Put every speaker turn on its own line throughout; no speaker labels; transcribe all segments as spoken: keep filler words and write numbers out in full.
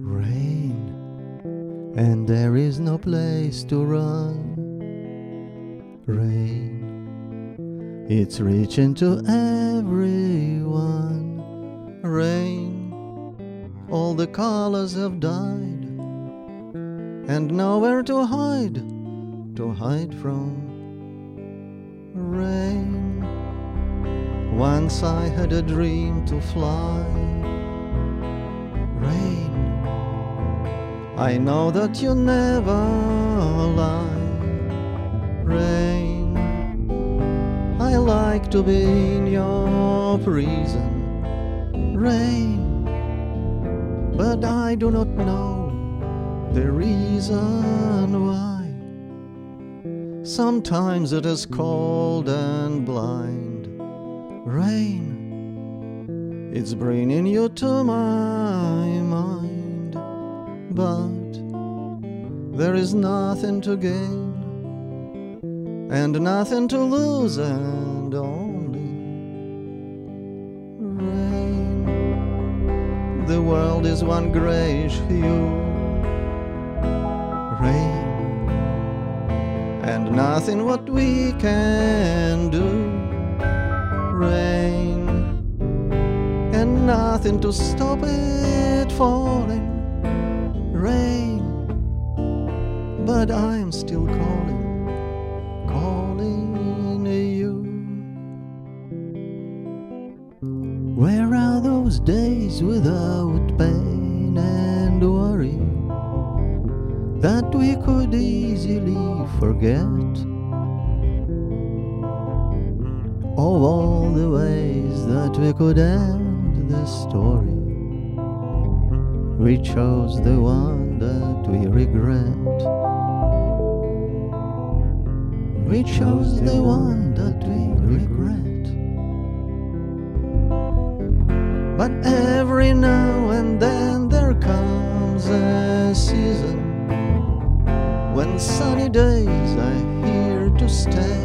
Rain, and there is no place to run. Rain, it's reaching to everyone. Rain, all the colors have died, and nowhere to hide, to hide from. Rain, once I had a dream to fly. Rain, I know that you never lie. Rain, I like to be in your prison. Rain, but I do not know the reason why. Sometimes it is cold and blind. Rain, it's bringing you to my mind, but there is nothing to gain and nothing to lose, and only rain. The world is one grayish hue. Rain, and nothing what we can do. Rain, and nothing to stop it falling. Rain, but I am still calling, calling you. Where are those days without pain and worry that we could easily forget? Of all the ways that we could end the story, we chose the one that we regret. We chose the one that we regret. But every now and then there comes a season when sunny days are here to stay,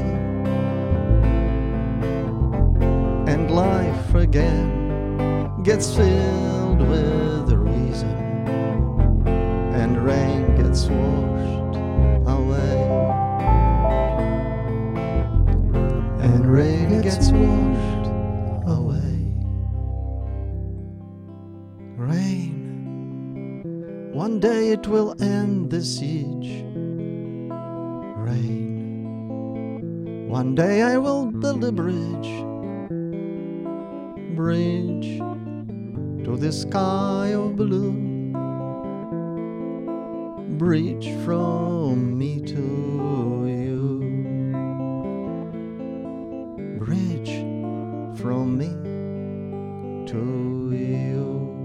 and life again gets filled with reason, and rain gets washed away, and rain gets washed away. Rain, one day it will end the siege. Rain, one day I will build a bridge, bridge to the sky of blue, bridge from me to you, bridge from me to you.